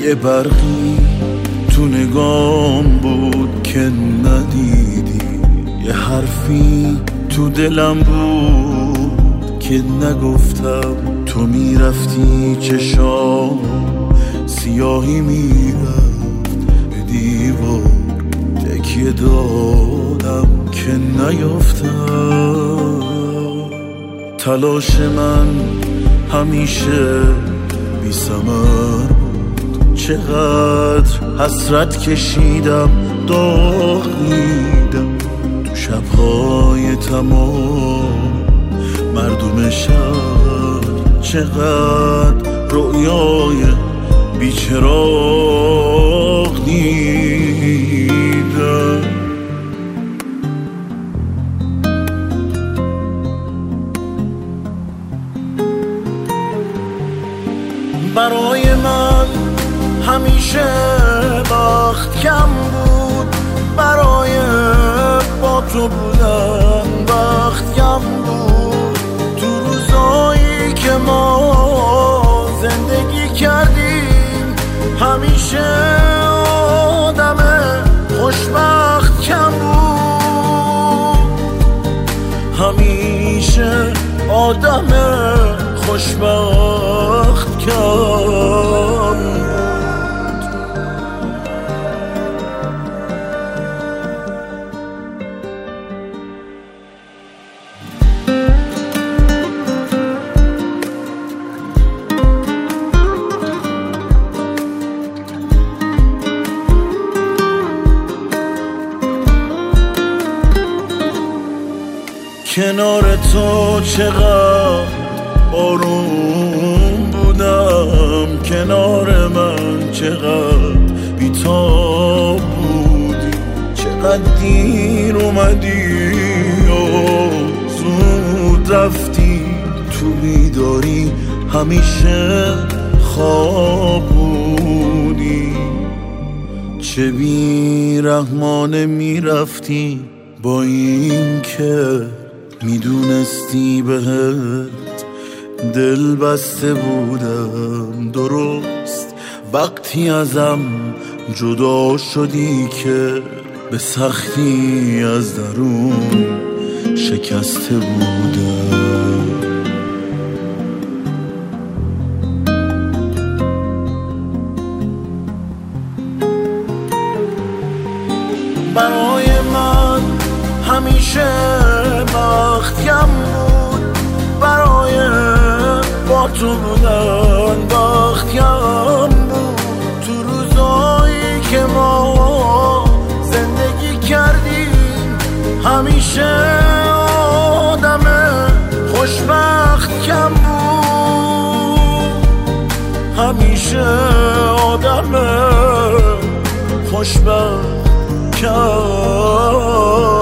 یه برقی تو نگام بود که ندیدی، یه حرفی تو دلم بود که نگفتم. تو میرفتی چشام سیاهی میرفت به دیوار، تکیه دادم که نیفتم. تلاش من همیشه بی ثمر بود، چقدر حسرت کشیدم، داغ دیدم تو شبهای تمام مردم شهر، چقدر رویای بیچراغ دیدم. برای من همیشه وقت کم بود، برای با تو بودن وقت کم بود. تو روزایی که ما زندگی کردیم همیشه آدم خوشبخت کم بود، همیشه آدم خوشبخت کم بود. کنار تو چقدر آروم بودم، کنار من چقدر بی‌تاب بودی، چقدر دیر اومدی و زود رفتی. تو بیداری همیشه خواب بودی، چه بی‌رحمانه میرفتی با این که میدونستی بهت دل بسته بودم. درست وقتی ازم جدا شدی که به سختی از درون شکسته بودم. برای من همیشه وقت کم بود، برای با تو بودن وقت کم بود. تو روزایی که ما زندگی کردیم همیشه آدم خوشبخت کم بود، همیشه آدم خوشبخت کم